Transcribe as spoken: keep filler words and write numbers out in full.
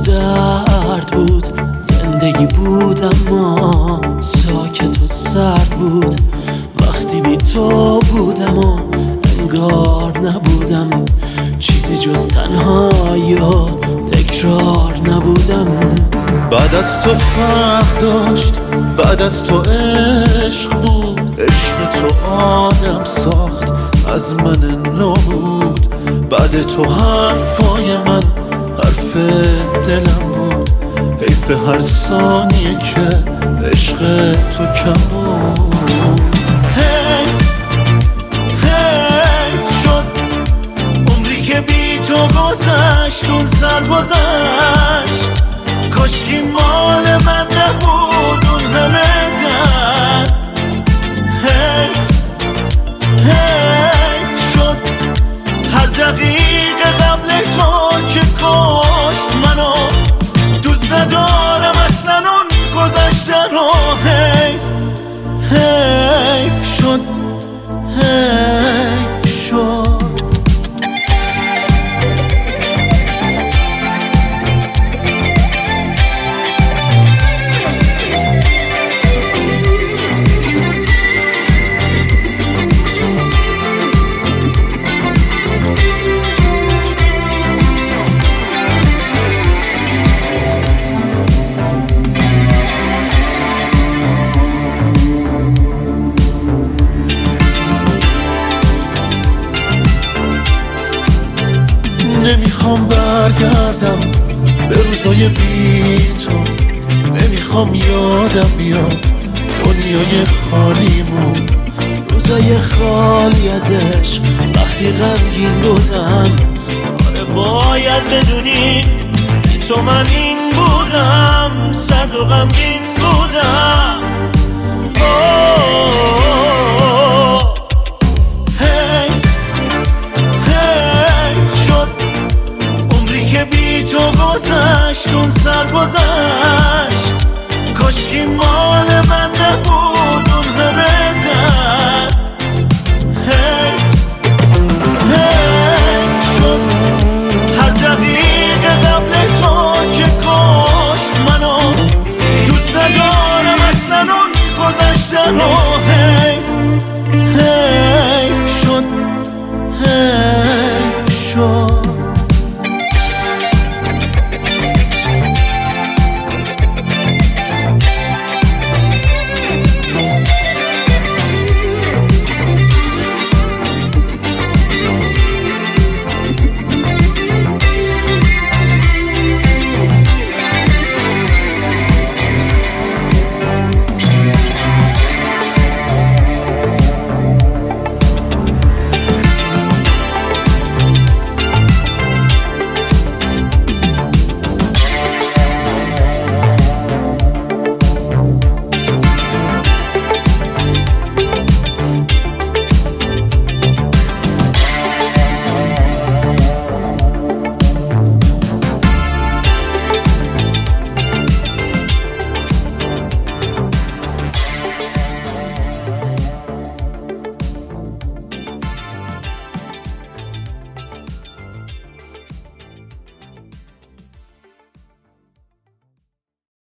درد بود، زندگی بود اما ساکت و سرد بود. وقتی بی تو بودم و انگار نبودم، چیزی جز تنهایی و تکرار نبودم. بعد از تو فرق داشت، بعد از تو عشق بود، عشق تو آدم ساخت از من نو بود. بعد تو حرفای من حرف دلم بود، حیف هر ثانیه که عشق تو کم بود. حیف حیف شد عمری که بی تو گذشت، اون سر گذشت. کاشکی مال من نبود اون همه درد. حیف حیف شد هر دقیقه قبل تو که کشت منو. دوست ندارم اصلا اون گذشته رو. حیف حیف شد حیف شد. نمیخوام برگردم به روزای بی تو، نمیخوام یادم بیاد دنیای خالیمون. روزای خالی از عشق وقتی غمگین بودم. آره باید بدونی بی تو من این بودم، سرد و غمگین بودم. آه